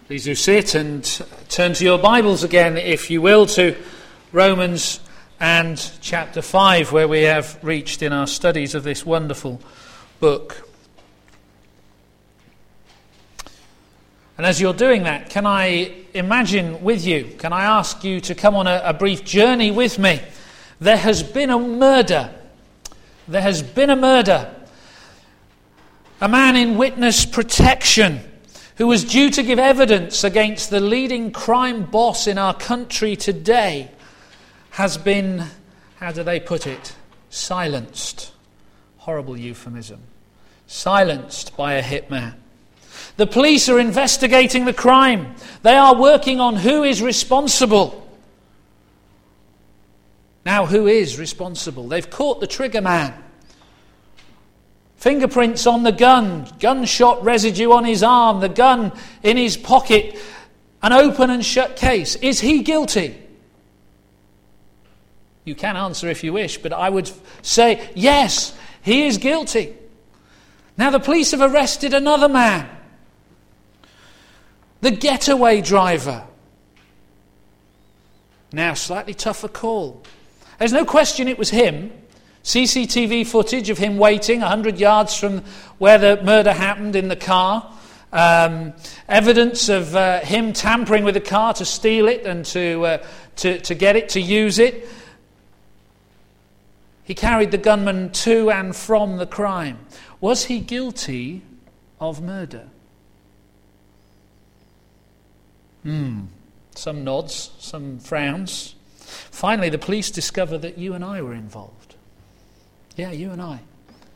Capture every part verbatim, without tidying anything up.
Please do sit and turn to your Bibles again, if you will, to Romans and chapter five, where we have reached in our studies of this wonderful book. And as you're doing that, can I imagine with you, can I ask you to come on a, a brief journey with me? There has been a murder. There has been a murder. A man in witness protection who was due to give evidence against the leading crime boss in our country today has been, how do they put it, silenced. Horrible euphemism. Silenced by a hitman. The police are investigating the crime. They are working on who is responsible. Now, who is responsible? They've caught the trigger man. Fingerprints on the gun, gunshot residue on his arm, the gun in his pocket, an open and shut case. Is he guilty? You can answer if you wish, but I would say, yes, he is guilty. Now the police have arrested another man, the getaway driver. Now, slightly tougher call. There's no question it was him. C C T V footage of him waiting one hundred yards from where the murder happened in the car. Um, evidence of uh, him tampering with the car to steal it and to, uh, to, to get it, to use it. He carried the gunman to and from the crime. Was he guilty of murder? Hmm. Some nods, some frowns. Finally, the police discover that you and I were involved. Yeah, you and I.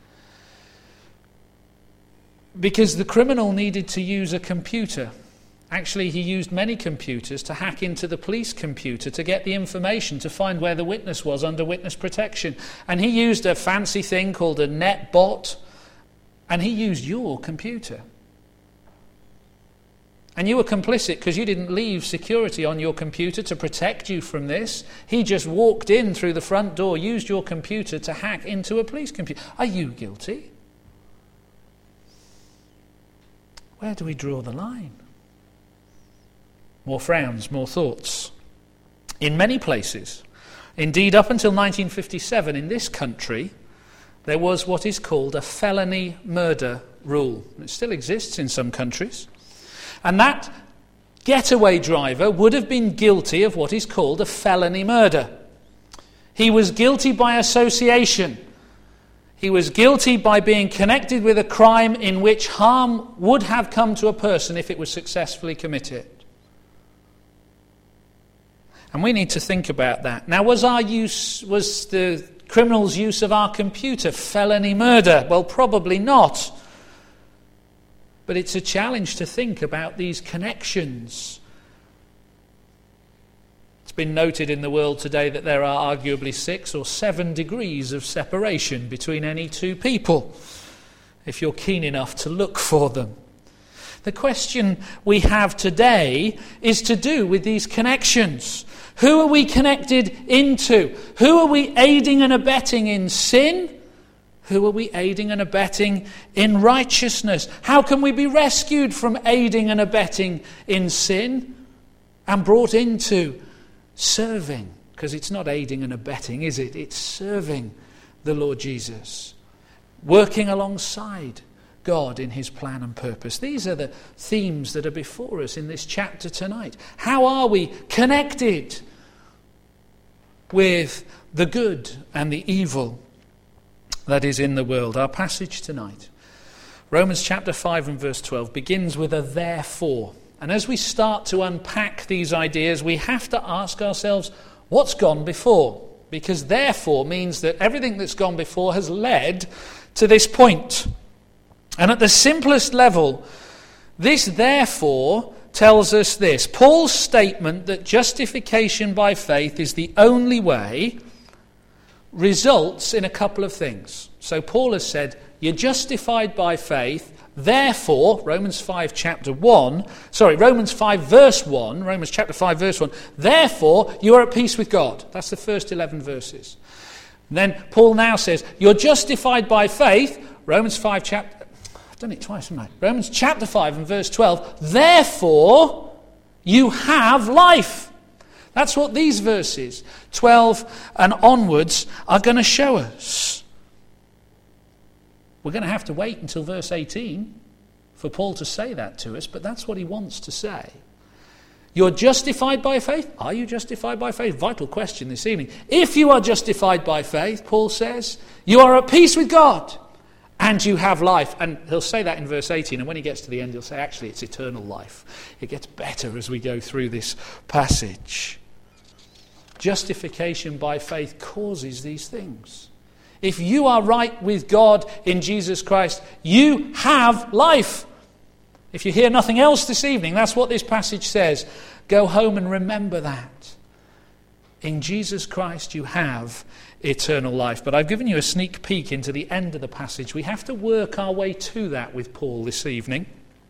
Because the criminal needed to use a computer. Actually, he used many computers to hack into the police computer to get the information to find where the witness was under witness protection. And he used a fancy thing called a net bot. And he used your computer. And you were complicit because you didn't leave security on your computer to protect you from this. He just walked in through the front door, used your computer to hack into a police computer. Are you guilty? Where do we draw the line? More frowns, more thoughts. In many places, indeed up until nineteen fifty-seven in this country, there was what is called a felony murder rule. It still exists in some countries. And that getaway driver would have been guilty of what is called a felony murder. He was guilty by association. He was guilty by being connected with a crime in which harm would have come to a person if it was successfully committed. And we need to think about that. Now, was our use, was the criminal's use of our computer felony murder? Well, probably not. But it's a challenge to think about these connections. It's been noted in the world today that there are arguably six or seven degrees of separation between any two people, if you're keen enough to look for them. The question we have today is to do with these connections. Who are we connected into? Who are we aiding and abetting in sin? Who are we aiding and abetting in righteousness? How can we be rescued from aiding and abetting in sin and brought into serving? Because it's not aiding and abetting, is it? It's serving the Lord Jesus. Working alongside God in his plan and purpose. These are the themes that are before us in this chapter tonight. How are we connected with the good and the evil that is in the world? Our passage tonight, Romans chapter five and verse twelve, begins with a therefore. And as we start to unpack these ideas, we have to ask ourselves, what's gone before? Because therefore means that everything that's gone before has led to this point. And at the simplest level, this therefore tells us this. Paul's statement that justification by faith is the only way results in a couple of things. So Paul has said, you're justified by faith, therefore, Romans five chapter one, sorry, Romans five verse one, Romans chapter five verse one, therefore you are at peace with God. That's the first eleven verses. And then Paul now says, you're justified by faith, Romans five chapter, done it twice, haven't I? Romans chapter five and verse twelve. Therefore, you have life. That's what these verses, twelve and onwards, are going to show us. We're going to have to wait until verse eighteen for Paul to say that to us, but that's what he wants to say. You're justified by faith? Are you justified by faith? Vital question this evening. If you are justified by faith, Paul says, you are at peace with God and you have life. And he'll say that in verse eighteen, and when he gets to the end, he'll say, actually, it's eternal life. It gets better as we go through this passage. Justification by faith causes these things. If you are right with God in Jesus Christ, you have life. If you hear nothing else this evening, that's what this passage says. Go home and remember that. In Jesus Christ you have eternal life. But I've given you a sneak peek into the end of the passage. We have to work our way to that with Paul this evening.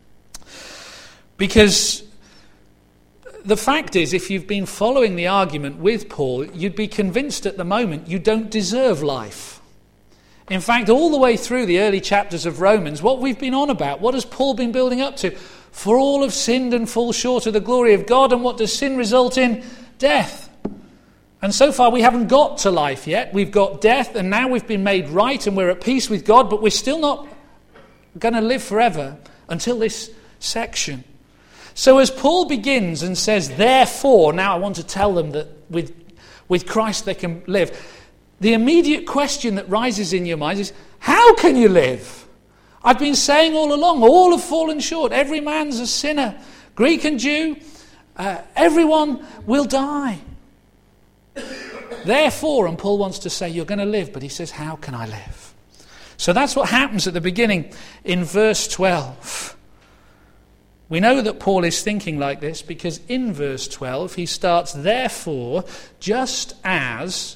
Because the fact is, if you've been following the argument with Paul, you'd be convinced at the moment you don't deserve life. In fact, all the way through the early chapters of Romans, what we've been on about, what has Paul been building up to? For all have sinned and fall short of the glory of God, and what does sin result in? Death. And so far we haven't got to life yet. We've got death, and now we've been made right and we're at peace with God, but we're still not going to live forever until this section. So as Paul begins and says, therefore, now I want to tell them that with, with Christ they can live. The immediate question that rises in your mind is, how can you live? I've been saying all along, all have fallen short. Every man's a sinner. Greek and Jew, uh, everyone will die. Therefore, and Paul wants to say, you're going to live, but he says, how can I live? So that's what happens at the beginning in verse twelve. We know that Paul is thinking like this because in verse twelve he starts, therefore, just as...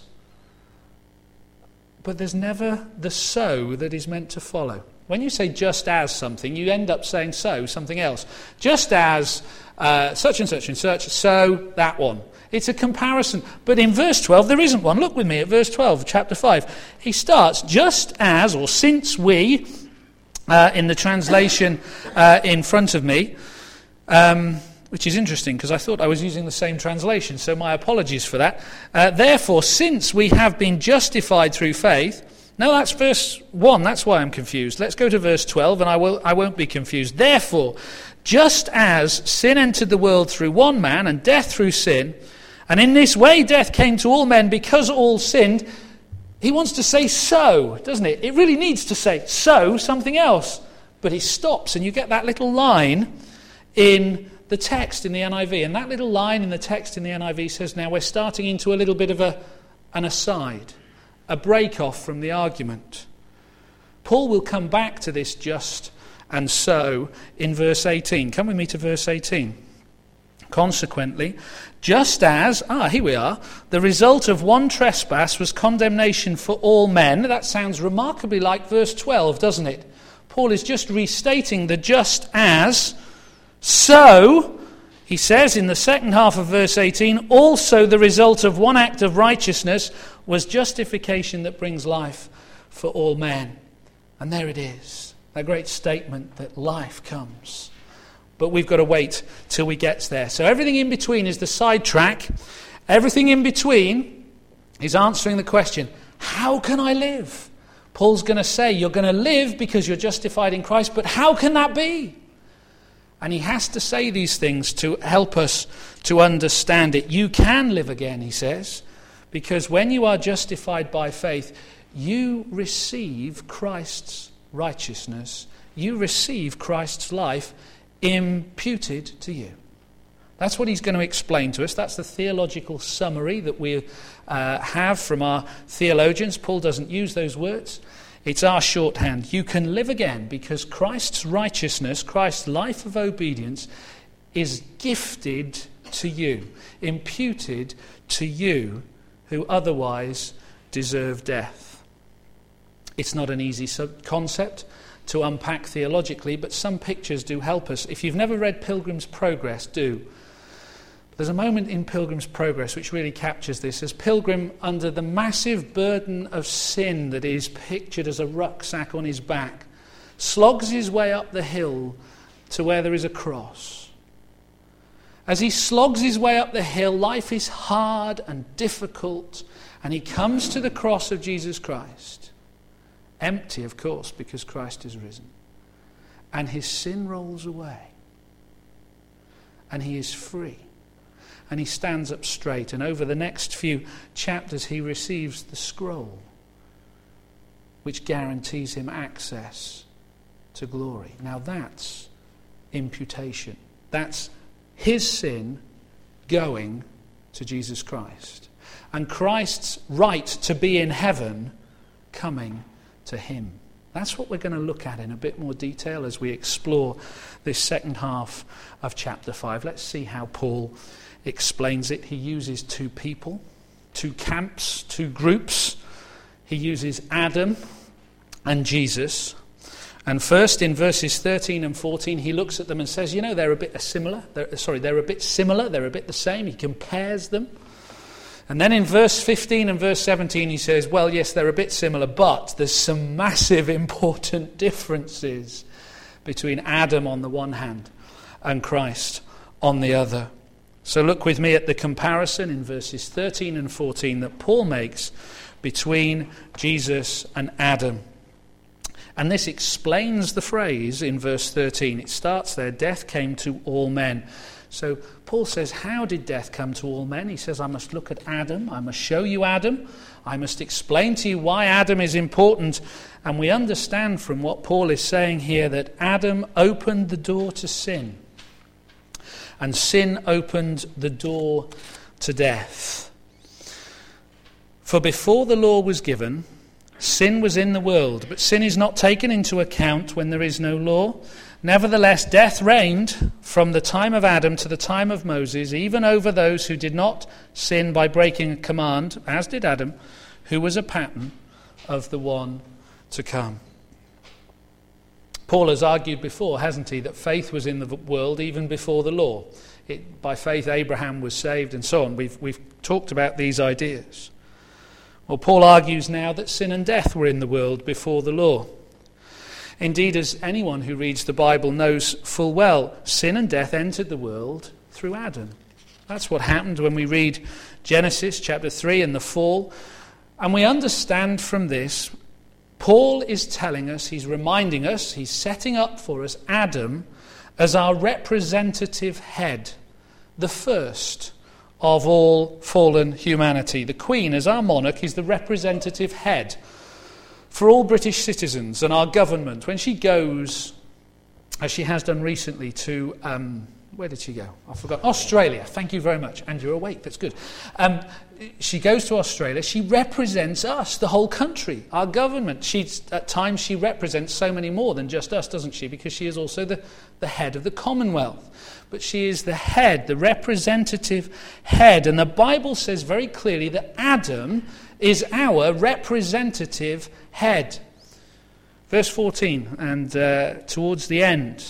But there's never the so that is meant to follow. When you say just as something, you end up saying so, something else. Just as uh, such and such and such, so that one. It's a comparison. But in verse twelve, there isn't one. Look with me at verse twelve, chapter five. He starts, just as, or since we, uh, in the translation uh, in front of me, um, which is interesting because I thought I was using the same translation, so my apologies for that. Uh, Therefore, since we have been justified through faith... No, that's verse one, that's why I'm confused. Let's go to verse twelve and I, will, I won't be confused. Therefore, just as sin entered the world through one man and death through sin, and in this way death came to all men because all sinned, he wants to say so, doesn't it? It really needs to say so, something else. But he stops and you get that little line in the text in the N I V. And that little line in the text in the N I V says, now we're starting into a little bit of a, an aside, a break off from the argument. Paul will come back to this just and so in verse eighteen. Come with me to verse eighteen. Consequently, just as, ah, here we are, the result of one trespass was condemnation for all men. That sounds remarkably like verse twelve, doesn't it? Paul is just restating the just as. So, he says in the second half of verse eighteen, also the result of one act of righteousness was justification that brings life for all men. And there it is, that great statement that life comes. But we've got to wait till we get there. So everything in between is the sidetrack. Everything in between is answering the question, how can I live? Paul's going to say, you're going to live because you're justified in Christ, but how can that be? And he has to say these things to help us to understand it. You can live again, he says, because when you are justified by faith, you receive Christ's righteousness. You receive Christ's life imputed to you. That's what he's going to explain to us. That's the theological summary that we uh, have from our theologians. Paul doesn't use those words. It's our shorthand. You can live again because Christ's righteousness, Christ's life of obedience, is gifted to you, imputed to you who otherwise deserve death. It's not an easy sub- concept to unpack theologically, but some pictures do help us. If you've never read Pilgrim's Progress, do. There's a moment in Pilgrim's Progress which really captures this. As Pilgrim, under the massive burden of sin that is pictured as a rucksack on his back, slogs his way up the hill to where there is a cross. As he slogs his way up the hill, life is hard and difficult, and he comes to the cross of Jesus Christ. Empty, of course, because Christ is risen. And his sin rolls away. And he is free. And he stands up straight. And over the next few chapters, he receives the scroll, which guarantees him access to glory. Now that's imputation. That's his sin going to Jesus Christ. And Christ's right to be in heaven coming to him. That's what we're going to look at in a bit more detail as we explore this second half of chapter five. Let's see how Paul explains it. He uses two people, two camps, two groups. He uses Adam and Jesus. And first, in verses thirteen and fourteen, he looks at them and says, you know, they're a bit similar. They're, sorry, they're a bit similar. They're a bit the same. He compares them. And then in verse fifteen and verse seventeen, he says, well, yes, they're a bit similar, but there's some massive important differences between Adam on the one hand and Christ on the other. So look with me at the comparison in verses thirteen and fourteen that Paul makes between Jesus and Adam. And this explains the phrase in verse thirteen. It starts there, death came to all men. So Paul says, how did death come to all men? He says, I must look at Adam. I must show you Adam. I must explain to you why Adam is important. And we understand from what Paul is saying here that Adam opened the door to sin. And sin opened the door to death. For before the law was given, sin was in the world, but sin is not taken into account when there is no law. Nevertheless, death reigned from the time of Adam to the time of Moses, even over those who did not sin by breaking a command, as did Adam, who was a pattern of the one to come. Paul has argued before, hasn't he, that faith was in the world even before the law. It, by faith, Abraham was saved and so on. We've, we've talked about these ideas. Well, Paul argues now that sin and death were in the world before the law. Indeed, as anyone who reads the Bible knows full well, sin and death entered the world through Adam. That's what happened when we read Genesis chapter three and the fall. And we understand from this, Paul is telling us, he's reminding us, he's setting up for us Adam as our representative head, the first of all fallen humanity. The Queen, as our monarch, is the representative head for all British citizens and our government. When she goes, as she has done recently, to, um, where did she go? I forgot. Australia. Thank you very much. And you're awake. That's good. Um, she goes to Australia. She represents us, the whole country, our government. She's, at times she represents so many more than just us, doesn't she? Because she is also the, the head of the Commonwealth. But she is the head, the representative head. And the Bible says very clearly that Adam is our representative head. Verse fourteen, and uh, towards the end.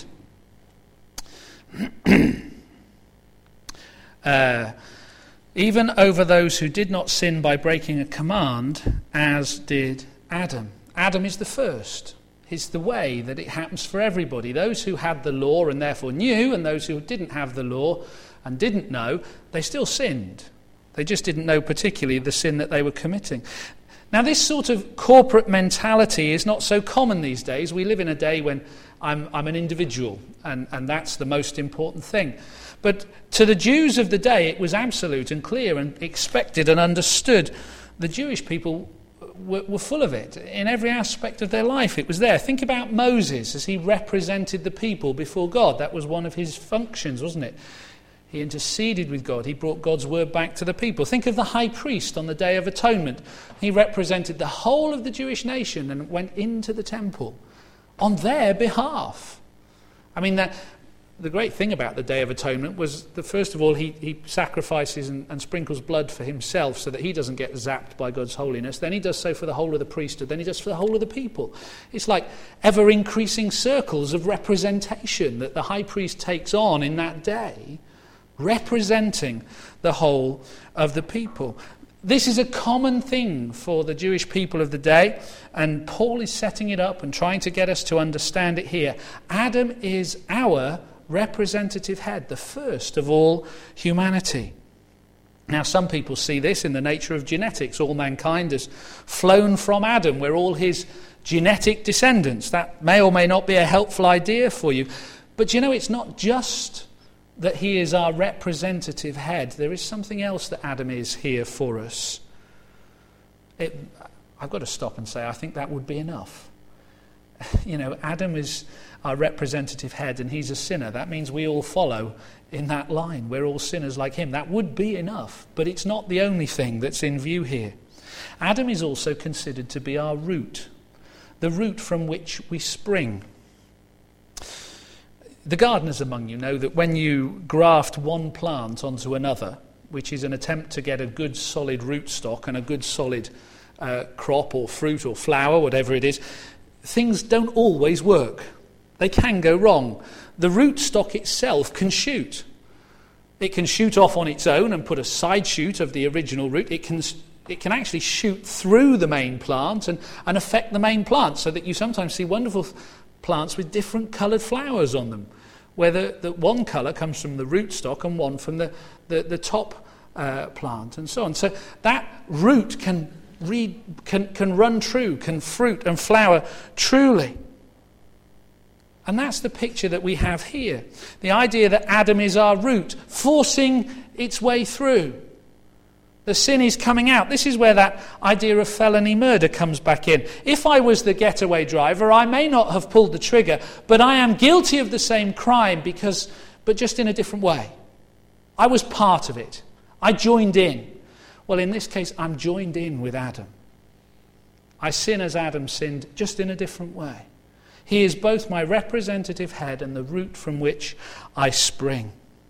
uh, even over those who did not sin by breaking a command, as did Adam. Adam is the first. It's the way that it happens for everybody. Those who had the law and therefore knew, and those who didn't have the law and didn't know, they still sinned. They just didn't know particularly the sin that they were committing. Now, this sort of corporate mentality is not so common these days. We live in a day when I'm, I'm an individual, and, and that's the most important thing. But to the Jews of the day, it was absolute and clear and expected and understood. The Jewish people were, were full of it. In every aspect of their life, it was there. Think about Moses as he represented the people before God. That was one of his functions, wasn't it? He interceded with God. He brought God's word back to the people. Think of the high priest on the Day of Atonement. He represented the whole of the Jewish nation and went into the temple on their behalf. I mean, that, the great thing about the Day of Atonement was that, first of all, he, he sacrifices and, and sprinkles blood for himself so that he doesn't get zapped by God's holiness. Then he does so for the whole of the priesthood. Then he does for the whole of the people. It's like ever-increasing circles of representation that the high priest takes on in that day, representing the whole of the people. This is a common thing for the Jewish people of the day, and Paul is setting it up and trying to get us to understand it here. Adam is our representative head, the first of all humanity. Now, some people see this in the nature of genetics. All mankind has flown from Adam. We're all his genetic descendants. That may or may not be a helpful idea for you. But you know, it's not just that he is our representative head. There is something else that Adam is here for us. It, I've got to stop and say, I think that would be enough. You know, Adam is our representative head and he's a sinner. That means we all follow in that line. We're all sinners like him. That would be enough, but it's not the only thing that's in view here. Adam is also considered to be our root, the root from which we spring. The gardeners among you know that when you graft one plant onto another, which is an attempt to get a good solid rootstock and a good solid uh, crop or fruit or flower, whatever it is, things don't always work. They can go wrong. The rootstock itself can shoot. It can shoot off on its own and put a side shoot of the original root. It can it can actually shoot through the main plant and, and affect the main plant, so that you sometimes see wonderful plants with different coloured flowers on them, where the, the one colour comes from the rootstock and one from the, the, the top uh, plant, and so on. So that root can, read, can, can run true, can fruit and flower truly. And that's the picture that we have here. The idea that Adam is our root, forcing its way through. The sin is coming out. This is where that idea of felony murder comes back in. If I was the getaway driver, I may not have pulled the trigger, but I am guilty of the same crime, because, but just in a different way. I was part of it. I joined in. Well, in this case, I'm joined in with Adam. I sin as Adam sinned, just in a different way. He is both my representative head and the root from which I spring.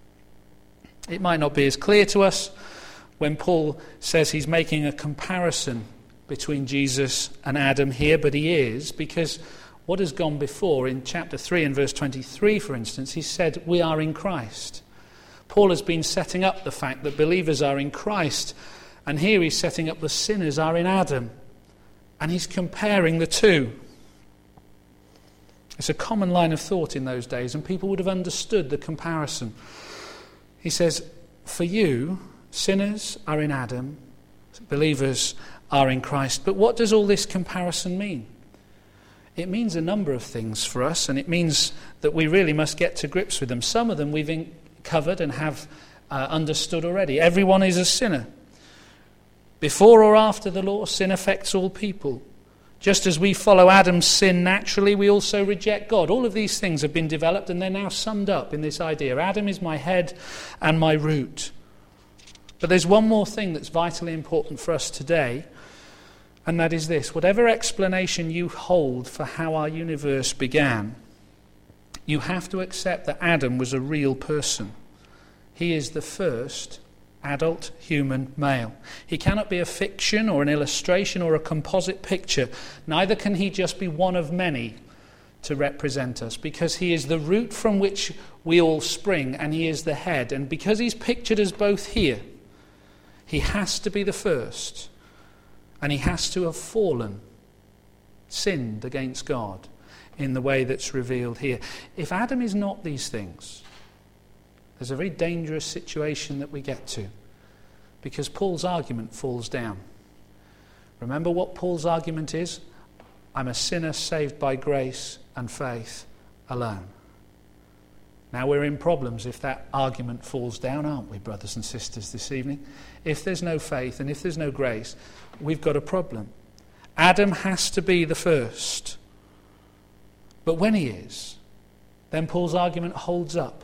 It might not be as clear to us when Paul says he's making a comparison between Jesus and Adam here, but he is, because what has gone before in chapter three and verse twenty-three, for instance, he said we are in Christ. Paul has been setting up the fact that believers are in Christ, and here he's setting up the sinners are in Adam, and he's comparing the two. It's a common line of thought in those days, and people would have understood the comparison. He says, for you, sinners are in Adam, believers are in Christ. But what does all this comparison mean? It means a number of things for us, and it means that we really must get to grips with them. Some of them we've in- covered and have uh, understood already. Everyone is a sinner. Before or after the law, sin affects all people. Just as we follow Adam's sin naturally, we also reject God. All of these things have been developed, and they're now summed up in this idea. Adam is my head and my root. But there's one more thing that's vitally important for us today, and that is this. Whatever explanation you hold for how our universe began, you have to accept that Adam was a real person. He is the first adult human male. He cannot be a fiction or an illustration or a composite picture. Neither can he just be one of many to represent us, because he is the root from which we all spring, and he is the head. And because he's pictured as both here, he has to be the first, and he has to have fallen, sinned against God in the way that's revealed here. If Adam is not these things, there's a very dangerous situation that we get to, because Paul's argument falls down. Remember what Paul's argument is? I'm a sinner saved by grace and faith alone. Now we're in problems if that argument falls down, aren't we, brothers and sisters, this evening? If there's no faith and if there's no grace, we've got a problem. Adam has to be the first. But when he is, then Paul's argument holds up.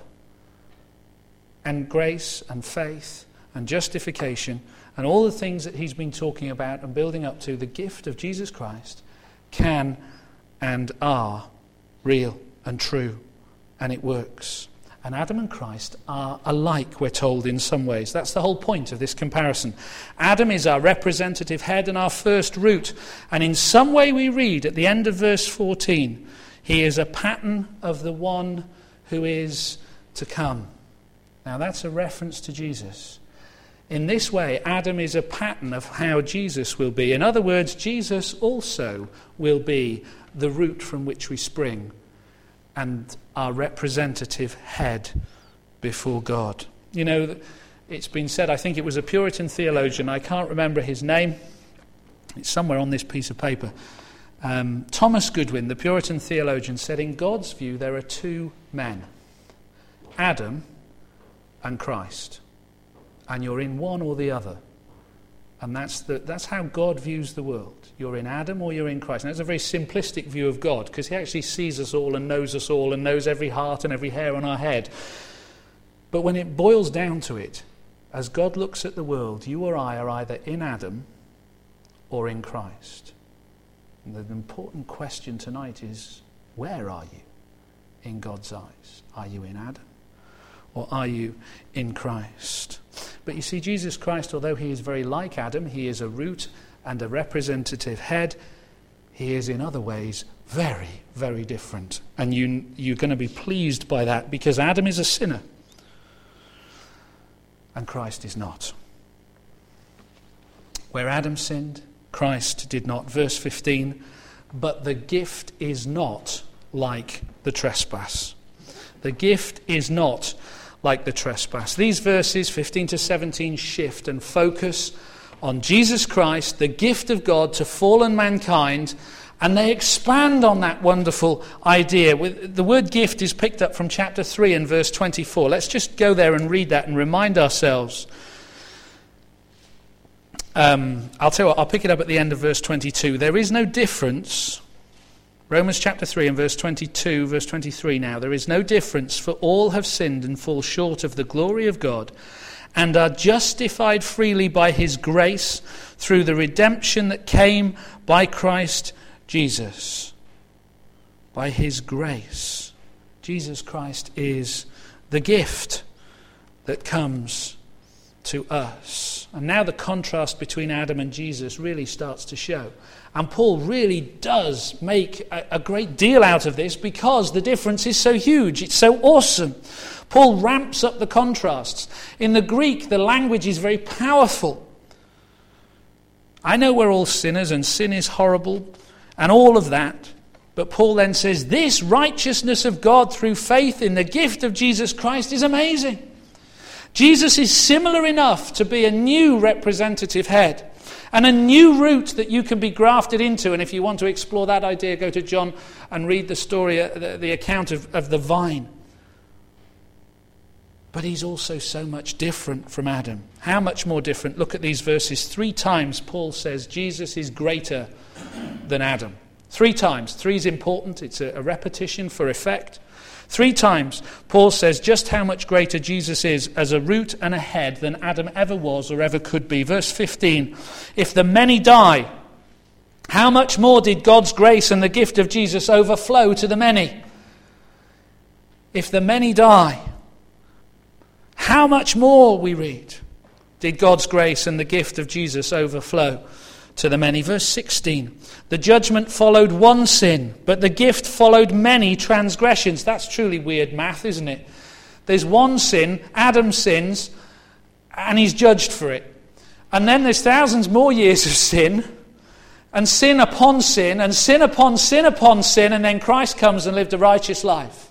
And grace and faith and justification and all the things that he's been talking about and building up to, the gift of Jesus Christ, can and are real and true, and it works. And Adam and Christ are alike, we're told, in some ways. That's the whole point of this comparison. Adam is our representative head and our first root, and in some way we read at the end of verse fourteen, he is a pattern of the one who is to come. Now that's a reference to Jesus. In this way, Adam is a pattern of how Jesus will be. In other words, Jesus also will be the root from which we spring and our representative head before God. You know, it's been said, I think it was a Puritan theologian, I can't remember his name, it's somewhere on this piece of paper. Um, Thomas Goodwin, the Puritan theologian, said, in God's view there are two men, Adam and Christ, and you're in one or the other. And that's the, that's how God views the world. You're in Adam or you're in Christ. And that's a very simplistic view of God, because he actually sees us all and knows us all and knows every heart and every hair on our head. But when it boils down to it, as God looks at the world, you or I are either in Adam or in Christ. And the important question tonight is, where are you in God's eyes? Are you in Adam or are you in Christ? But you see, Jesus Christ, although he is very like Adam, he is a root and a representative head, he is in other ways very, very different. And you, you're going to be pleased by that, because Adam is a sinner and Christ is not. Where Adam sinned, Christ did not. Verse fifteen, but the gift is not like the trespass. The gift is not like the trespass. These verses, fifteen to seventeen, shift and focus on Jesus Christ, the gift of God to fallen mankind, and they expand on that wonderful idea. The word gift is picked up from chapter three and verse twenty-four. Let's just go there and read that and remind ourselves. Um, I'll tell you what, I'll pick it up at the end of verse twenty-two. There is no difference, Romans chapter three and verse twenty-two, verse twenty-three now. There is no difference, for all have sinned and fall short of the glory of God, and are justified freely by his grace through the redemption that came by Christ Jesus. By his grace. Jesus Christ is the gift that comes to us. And now the contrast between Adam and Jesus really starts to show. And Paul really does make a, a great deal out of this, because the difference is so huge. It's so awesome. Paul ramps up the contrasts. In the Greek, the language is very powerful. I know we're all sinners and sin is horrible and all of that. But Paul then says, this righteousness of God through faith in the gift of Jesus Christ is amazing. Jesus is similar enough to be a new representative head and a new root that you can be grafted into. And if you want to explore that idea, go to John and read the story, the, the account of, of the vine. But he's also so much different from Adam. How much more different? Look at these verses. Three times Paul says Jesus is greater than Adam. Three times. Three is important. It's a, a repetition for effect. Three times Paul says just how much greater Jesus is as a root and a head than Adam ever was or ever could be. Verse fifteen, if the many die, how much more did God's grace and the gift of Jesus overflow to the many? If the many die, how much more, we read, did God's grace and the gift of Jesus overflow to the many? Verse sixteen, the judgment followed one sin, but the gift followed many transgressions. That's truly weird math, isn't it? There's one sin, Adam sins, and he's judged for it. And then there's thousands more years of sin, and sin upon sin, and sin upon sin upon sin, and then Christ comes and lived a righteous life.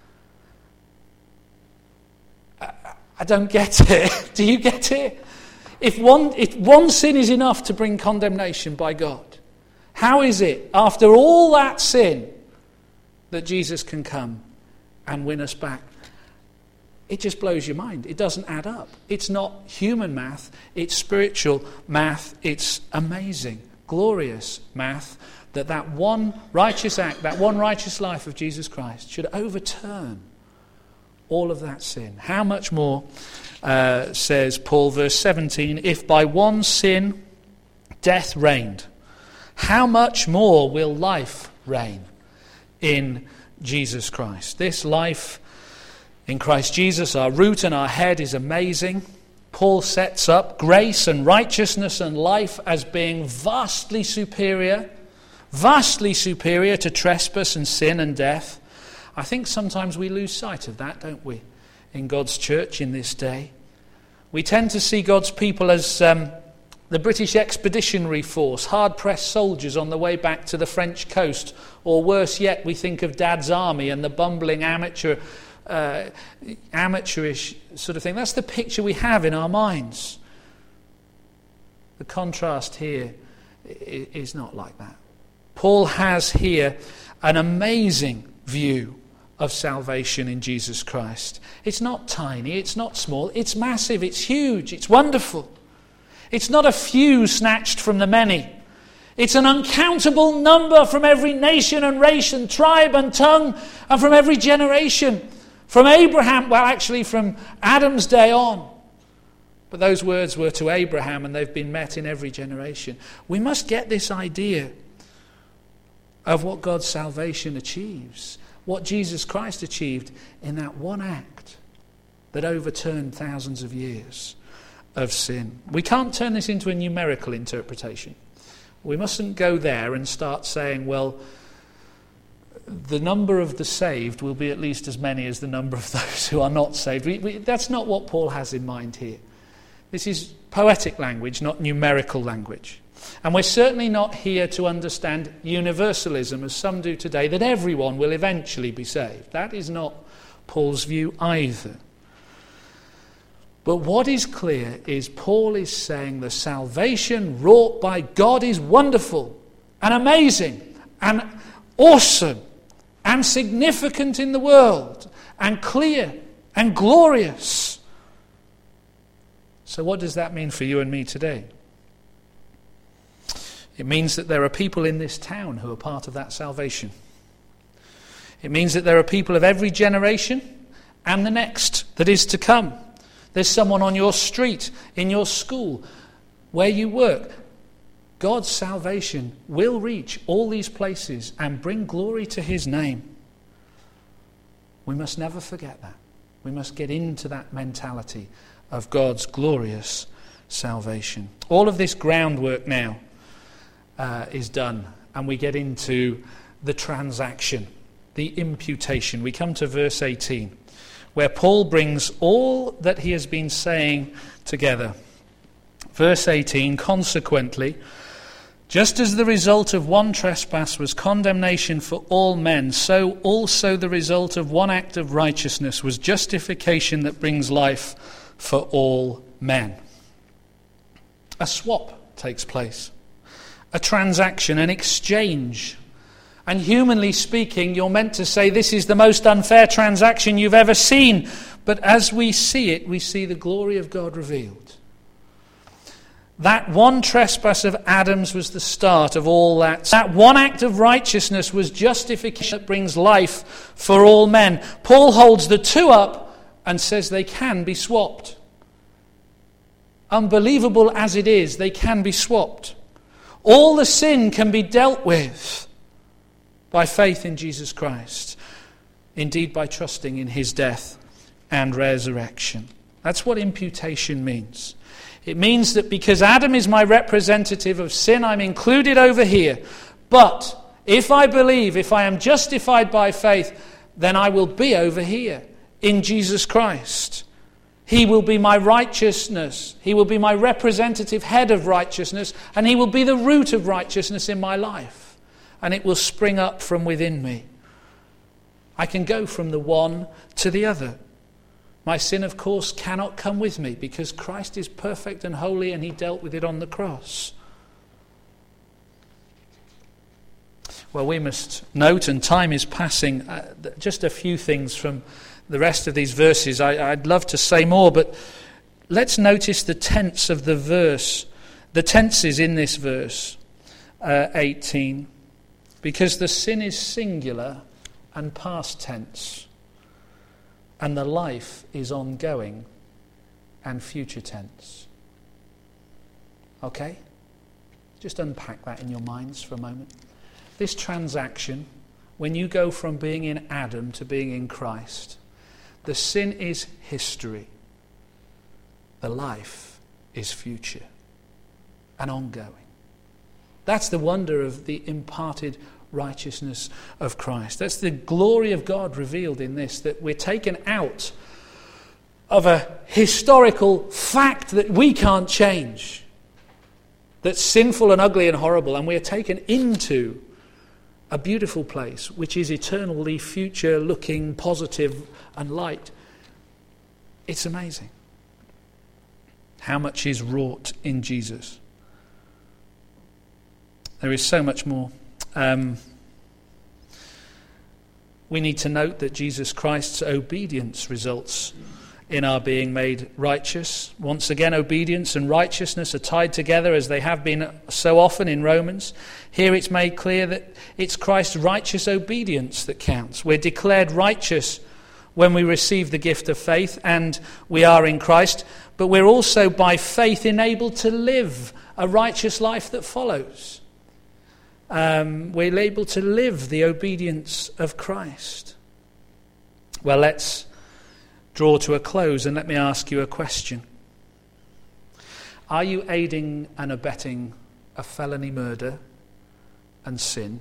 I don't get it. Do you get it? If one, if one sin is enough to bring condemnation by God, how is it, after all that sin, that Jesus can come and win us back? It just blows your mind. It doesn't add up. It's not human math. It's spiritual math. It's amazing, glorious math, that that one righteous act, that one righteous life of Jesus Christ should overturn all of that sin. How much more, uh, says Paul, verse seventeen, if by one sin death reigned, how much more will life reign in Jesus Christ? This life in Christ Jesus, our root and our head, is amazing. Paul sets up grace and righteousness and life as being vastly superior, vastly superior to trespass and sin and death. I think sometimes we lose sight of that, don't we, in God's church in this day. We tend to see God's people as um, the British Expeditionary Force, hard-pressed soldiers on the way back to the French coast. Or worse yet, we think of Dad's army and the bumbling amateur, uh, amateurish sort of thing. That's the picture we have in our minds. The contrast here is not like that. Paul has here an amazing view of salvation in Jesus Christ. It's not tiny, it's not small, it's massive, it's huge, it's wonderful. It's not a few snatched from the many. It's an uncountable number from every nation and race and tribe and tongue and from every generation. From Abraham, well actually from Adam's day on. But those words were to Abraham and they've been met in every generation. We must get this idea of what God's salvation achieves. What Jesus Christ achieved in that one act that overturned thousands of years of sin. We can't turn this into a numerical interpretation. We mustn't go there and start saying, well, the number of the saved will be at least as many as the number of those who are not saved. We, we, that's not what Paul has in mind here. This is poetic language, not numerical language. And we're certainly not here to understand universalism, as some do today, that everyone will eventually be saved. That is not Paul's view either. But what is clear is Paul is saying the salvation wrought by God is wonderful and amazing and awesome and significant in the world and clear and glorious. So what does that mean for you and me today? It means that there are people in this town who are part of that salvation. It means that there are people of every generation and the next that is to come. There's someone on your street, in your school, where you work. God's salvation will reach all these places and bring glory to his name. We must never forget that. We must get into that mentality of God's glorious salvation. All of this groundwork now uh, is done, and we get into the transaction, the imputation. We come to verse eighteen, where Paul brings all that he has been saying together. Verse eighteen, consequently, just as the result of one trespass was condemnation for all men, so also the result of one act of righteousness was justification that brings life for all men. A swap takes place. A transaction, an exchange. And humanly speaking, you're meant to say this is the most unfair transaction you've ever seen. But as we see it, we see the glory of God revealed. That one trespass of Adam's was the start of all that. That one act of righteousness was justification that brings life for all men. Paul holds the two up and says they can be swapped. Unbelievable as it is, they can be swapped. All the sin can be dealt with by faith in Jesus Christ. Indeed, by trusting in his death and resurrection. That's what imputation means. It means that because Adam is my representative of sin, I'm included over here. But if I believe, if I am justified by faith, then I will be over here in Jesus Christ. He will be my righteousness. He will be my representative head of righteousness, and he will be the root of righteousness in my life. And it will spring up from within me. I can go from the one to the other. My sin, of course, cannot come with me because Christ is perfect and holy and he dealt with it on the cross. Well, we must note, and time is passing, uh, just a few things from the rest of these verses. I, I'd love to say more, but let's notice the tense of the verse, the tenses in this verse uh, eighteen, because the sin is singular and past tense, and the life is ongoing and future tense. Okay? Just unpack that in your minds for a moment. This transaction, when you go from being in Adam to being in Christ, the sin is history. The life is future and ongoing. That's the wonder of the imparted righteousness of Christ. That's the glory of God revealed in this, that we're taken out of a historical fact that we can't change, that's sinful and ugly and horrible, and we are taken into a beautiful place which is eternally future-looking, positive and light. It's amazing how much is wrought in Jesus. There is so much more. Um, we need to note that Jesus Christ's obedience results in our being made righteous. Once again, obedience and righteousness are tied together as they have been so often in Romans. Here it's made clear that it's Christ's righteous obedience that counts. We're declared righteous when we receive the gift of faith and we are in Christ, but we're also by faith enabled to live a righteous life that follows. Um, we're able to live the obedience of Christ. Well, let's draw to a close and let me ask you a question. Are you aiding and abetting a felony murder and sin?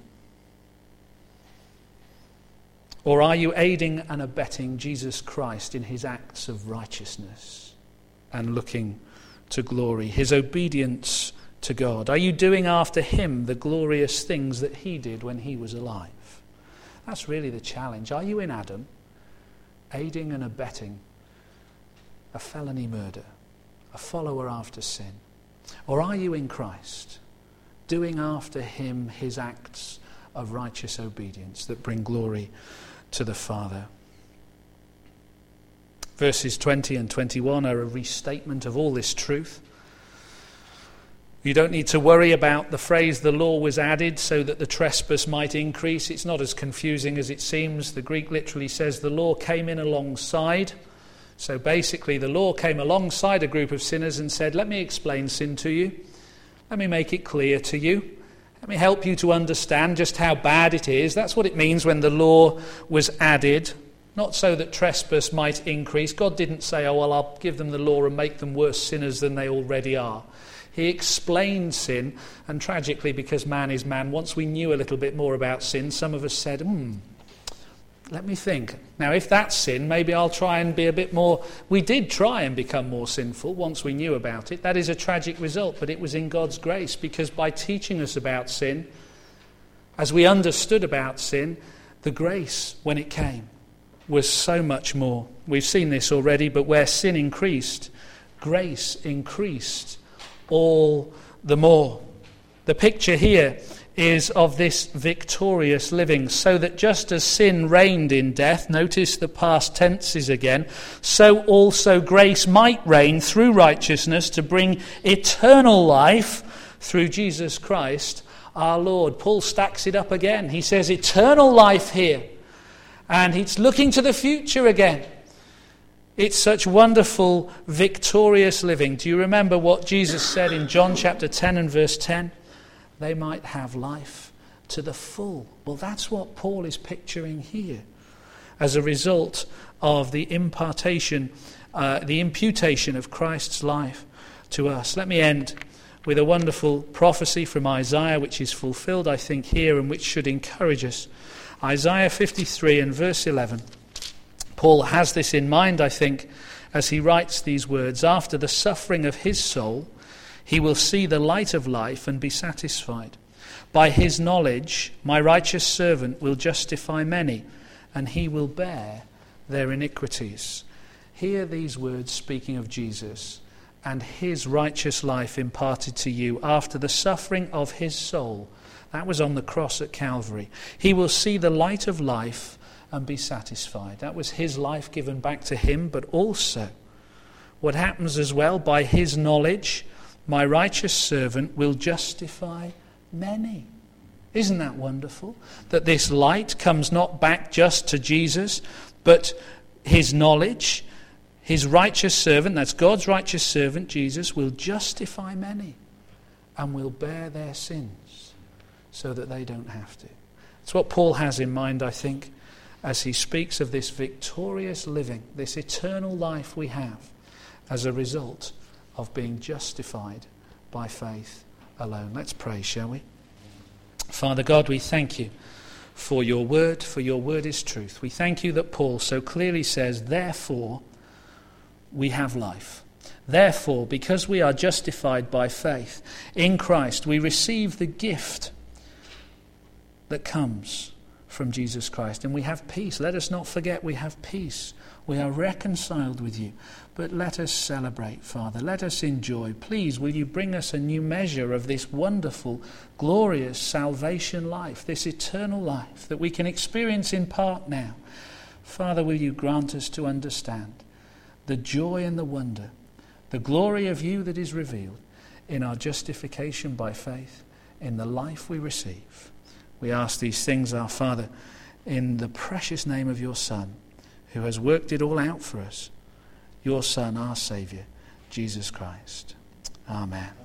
Or are you aiding and abetting Jesus Christ in his acts of righteousness and looking to glory, his obedience to God? Are you doing after him the glorious things that he did when he was alive? That's really the challenge. Are you in Adam, aiding and abetting a felony murder, a follower after sin? Or are you in Christ, doing after him his acts of righteous obedience that bring glory to the Father? Verses twenty and twenty-one are a restatement of all this truth. You don't need to worry about the phrase "the law was added so that the trespass might increase." It's not as confusing as it seems. The Greek literally says the law came in alongside. So basically the law came alongside a group of sinners and said, let me explain sin to you. Let me make it clear to you. Let me help you to understand just how bad it is. That's what it means when the law was added. Not so that trespass might increase. God didn't say, oh, well, I'll give them the law and make them worse sinners than they already are. He explained sin, and tragically, because man is man, once we knew a little bit more about sin, some of us said, hmm, let me think. Now, if that's sin, maybe I'll try and be a bit more... We did try and become more sinful once we knew about it. That is a tragic result, but it was in God's grace, because by teaching us about sin, as we understood about sin, the grace, when it came, was so much more. We've seen this already, but where sin increased, grace increased all the more. The picture here is of this victorious living, so that just as sin reigned in death, notice the past tenses again, so also grace might reign through righteousness to bring eternal life through Jesus Christ our Lord. Paul stacks it up again. He says eternal life here, and he's looking to the future again. It's such wonderful, victorious living. Do you remember what Jesus said in John chapter ten and verse ten? They might have life to the full. Well, that's what Paul is picturing here as a result of the impartation, uh, the imputation of Christ's life to us. Let me end with a wonderful prophecy from Isaiah, which is fulfilled, I think, here, and which should encourage us. Isaiah fifty-three and verse eleven. Paul has this in mind, I think, as he writes these words. After the suffering of his soul, he will see the light of life and be satisfied. By his knowledge, my righteous servant will justify many, and he will bear their iniquities. Hear these words speaking of Jesus and his righteous life imparted to you after the suffering of his soul. That was on the cross at Calvary. He will see the light of life and be satisfied. That was his life given back to him, but also what happens as well, by his knowledge, my righteous servant will justify many. Isn't that wonderful? That this light comes not back just to Jesus, but his knowledge, his righteous servant, that's God's righteous servant, Jesus, will justify many and will bear their sins so that they don't have to. It's what Paul has in mind, I think, as he speaks of this victorious living, this eternal life we have as a result of being justified by faith alone. Let's pray, shall we? Father God, we thank you for your word, for your word is truth. We thank you that Paul so clearly says, therefore, we have life. Therefore, because we are justified by faith in Christ, we receive the gift that comes from Jesus Christ. And we have peace. Let us not forget we have peace. We are reconciled with you. But let us celebrate, Father. Let us enjoy. Please, will you bring us a new measure of this wonderful, glorious salvation life, this eternal life that we can experience in part now. Father, will you grant us to understand the joy and the wonder, the glory of you that is revealed in our justification by faith, in the life we receive. We ask these things, our Father, in the precious name of your Son, who has worked it all out for us, your Son, our Saviour, Jesus Christ. Amen.